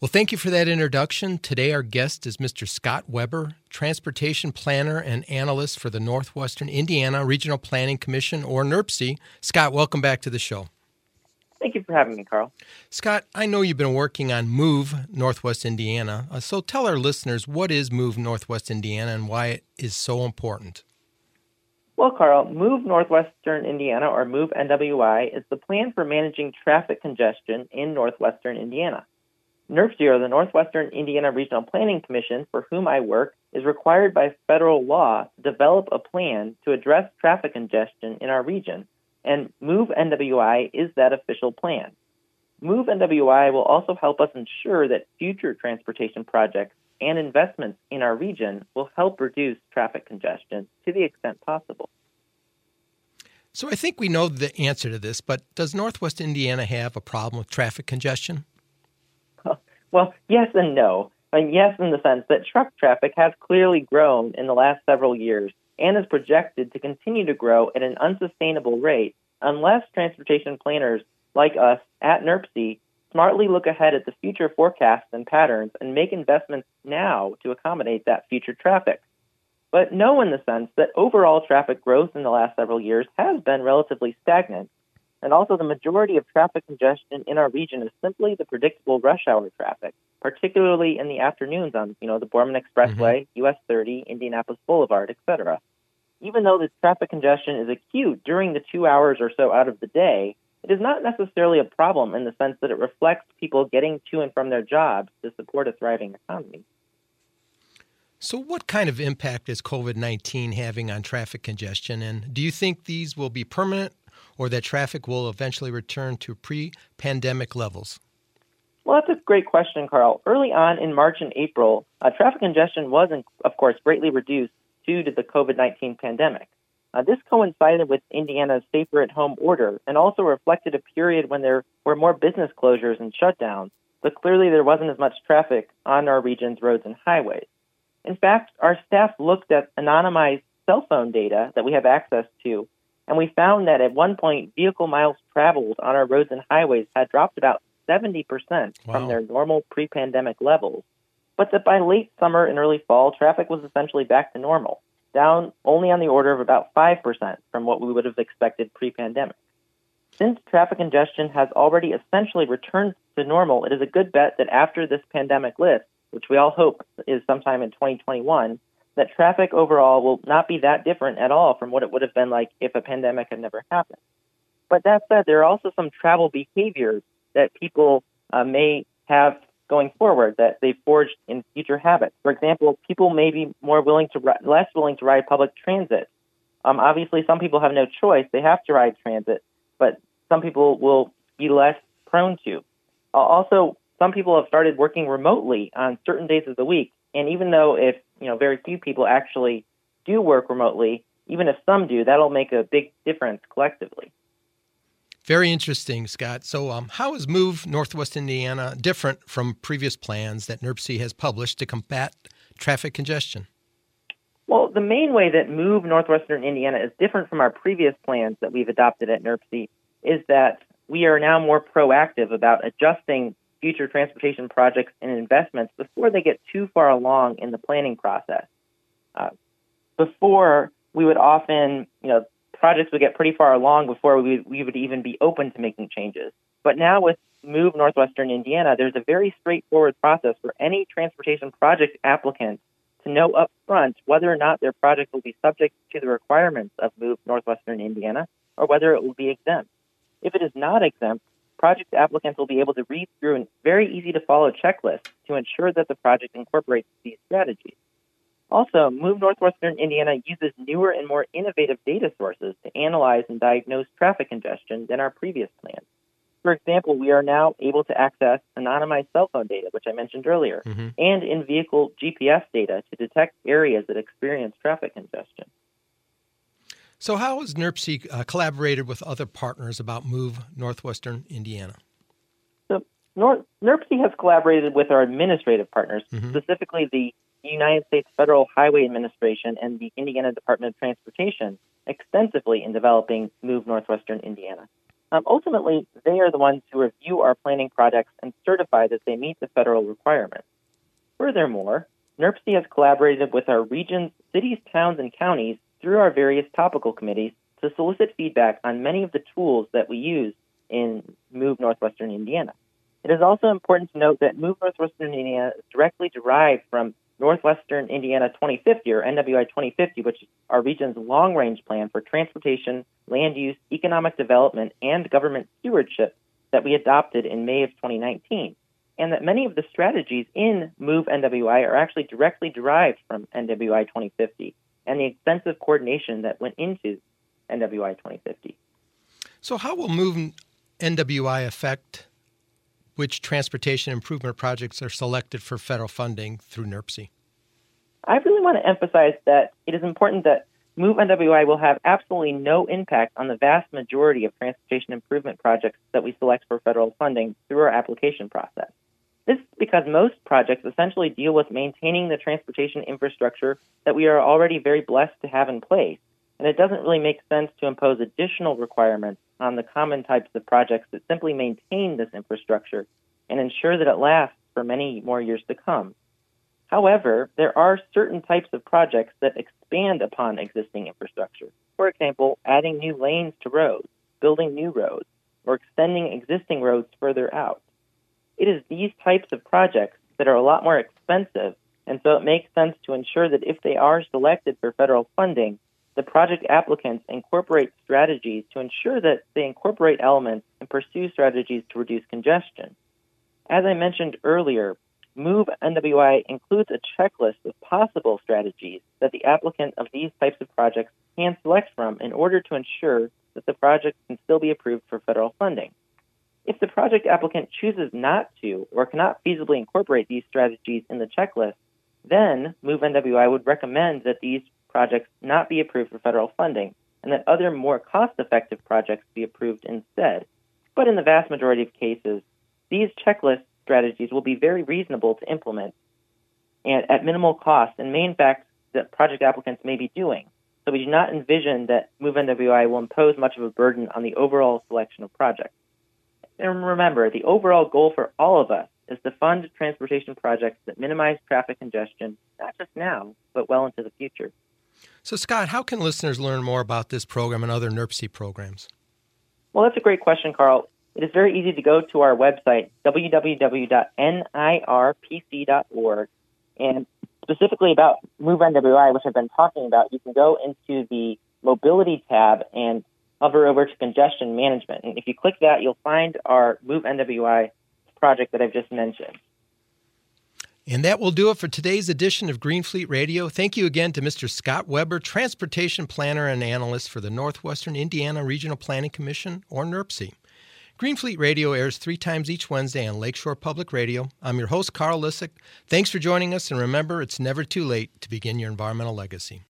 Well, thank you for that introduction. Today, our guest is Mr. Scott Weber, Transportation Planner and Analyst for the Northwestern Indiana Regional Planning Commission, or NRPC. Scott, welcome back to the show. Thank you for having me, Carl. Scott, I know you've been working on MOVE Northwest Indiana. So tell our listeners, what is MOVE Northwest Indiana and why it is so important? Well, Carl, MOVE Northwestern Indiana, or MOVE NWI, is the plan for managing traffic congestion in northwestern Indiana. NRPC, or the Northwestern Indiana Regional Planning Commission, for whom I work, is required by federal law to develop a plan to address traffic congestion in our region, and MOVE NWI is that official plan. MOVE NWI will also help us ensure that future transportation projects and investments in our region will help reduce traffic congestion to the extent possible. So I think we know the answer to this, but does Northwest Indiana have a problem with traffic congestion? Well, yes and no. Yes, in the sense that truck traffic has clearly grown in the last several years and is projected to continue to grow at an unsustainable rate unless transportation planners like us at NRPC smartly look ahead at the future forecasts and patterns and make investments now to accommodate that future traffic. But no, in the sense that overall traffic growth in the last several years has been relatively stagnant. And also, the majority of traffic congestion in our region is simply the predictable rush hour traffic, particularly in the afternoons on, the Borman Expressway, US 30, Indianapolis Boulevard, etc. Even though this traffic congestion is acute during the 2 hours or so out of the day, it is not necessarily a problem in the sense that it reflects people getting to and from their jobs to support a thriving economy. So what kind of impact is COVID-19 having on traffic congestion, and do you think these will be permanent or that traffic will eventually return to pre-pandemic levels? Well, that's a great question, Carl. Early on in March and April, traffic congestion was, of course, greatly reduced due to the COVID-19 pandemic. This coincided with Indiana's safer-at-home order and also reflected a period when there were more business closures and shutdowns, but clearly there wasn't as much traffic on our region's roads and highways. In fact, our staff looked at anonymized cell phone data that we have access to, and we found that at one point, vehicle miles traveled on our roads and highways had dropped about 70% from their normal pre-pandemic levels, but that by late summer and early fall, traffic was essentially back to normal, down only on the order of about 5% from what we would have expected pre-pandemic. Since traffic congestion has already essentially returned to normal, it is a good bet that after this pandemic lifts, which we all hope is sometime in 2021, that traffic overall will not be that different at all from what it would have been like if a pandemic had never happened. But that said, there are also some travel behaviors that people may have going forward that they've forged in future habits. For example, people may be less willing to ride public transit. Obviously, some people have no choice. They have to ride transit, but some people will be less prone to. Also, some people have started working remotely on certain days of the week. And even though if very few people actually do work remotely, even if some do, that'll make a big difference collectively. Very interesting, Scott. So how is MOVE Northwest Indiana different from previous plans that NRPC has published to combat traffic congestion? Well, the main way that MOVE Northwestern Indiana is different from our previous plans that we've adopted at NRPC is that we are now more proactive about adjusting future transportation projects and investments before they get too far along in the planning process. Before, we would often, projects would get pretty far along before we would even be open to making changes. But now with MOVE Northwestern Indiana, there's a very straightforward process for any transportation project applicant to know up front whether or not their project will be subject to the requirements of MOVE Northwestern Indiana or whether it will be exempt. If it is not exempt, project applicants will be able to read through a very easy-to-follow checklist to ensure that the project incorporates these strategies. Also, MOVE Northwestern Indiana uses newer and more innovative data sources to analyze and diagnose traffic congestion than our previous plans. For example, we are now able to access anonymized cell phone data, which I mentioned earlier, and in-vehicle GPS data to detect areas that experience traffic congestion. So how has NRPC collaborated with other partners about MOVE Northwestern Indiana? So NRPC has collaborated with our administrative partners, specifically the United States Federal Highway Administration and the Indiana Department of Transportation, extensively in developing MOVE Northwestern Indiana. Ultimately, they are the ones who review our planning projects and certify that they meet the federal requirements. Furthermore, NERPC has collaborated with our region's cities, towns, and counties through our various topical committees to solicit feedback on many of the tools that we use in Move Northwestern Indiana. It is also important to note that Move Northwestern Indiana is directly derived from Northwestern Indiana 2050, or NWI 2050, which is our region's long-range plan for transportation, land use, economic development, and government stewardship that we adopted in May of 2019, and that many of the strategies in Move NWI are actually directly derived from NWI 2050 and the extensive coordination that went into NWI 2050. So how will Move NWI affect which transportation improvement projects are selected for federal funding through NERPC? I really want to emphasize that it is important that Move NWI will have absolutely no impact on the vast majority of transportation improvement projects that we select for federal funding through our application process. This is because most projects essentially deal with maintaining the transportation infrastructure that we are already very blessed to have in place, and it doesn't really make sense to impose additional requirements on the common types of projects that simply maintain this infrastructure and ensure that it lasts for many more years to come. However, there are certain types of projects that expand upon existing infrastructure. For example, adding new lanes to roads, building new roads, or extending existing roads further out. It is these types of projects that are a lot more expensive, and so it makes sense to ensure that if they are selected for federal funding, the project applicants incorporate strategies to ensure that they incorporate elements and pursue strategies to reduce congestion. As I mentioned earlier, Move NWI includes a checklist of possible strategies that the applicant of these types of projects can select from in order to ensure that the project can still be approved for federal funding. If the project applicant chooses not to or cannot feasibly incorporate these strategies in the checklist, then Move NWI would recommend that these projects not be approved for federal funding and that other more cost-effective projects be approved instead. But in the vast majority of cases, these checklist strategies will be very reasonable to implement and at minimal cost and may in fact that project applicants may be doing. So we do not envision that Move NWI will impose much of a burden on the overall selection of projects. And remember, the overall goal for all of us is to fund transportation projects that minimize traffic congestion, not just now, but well into the future. So, Scott, how can listeners learn more about this program and other NERPC programs? Well, that's a great question, Carl. It is very easy to go to our website, www.nirpc.org, and specifically about Move NWI, which I've been talking about, you can go into the Mobility tab and hover over to Congestion Management. And if you click that, you'll find our Move NWI project that I've just mentioned. And that will do it for today's edition of Green Fleet Radio. Thank you again to Mr. Scott Weber, Transportation Planner and Analyst for the Northwestern Indiana Regional Planning Commission, or NERPC. Green Fleet Radio airs 3 times each Wednesday on Lakeshore Public Radio. I'm your host, Carl Lissick. Thanks for joining us, and remember, it's never too late to begin your environmental legacy.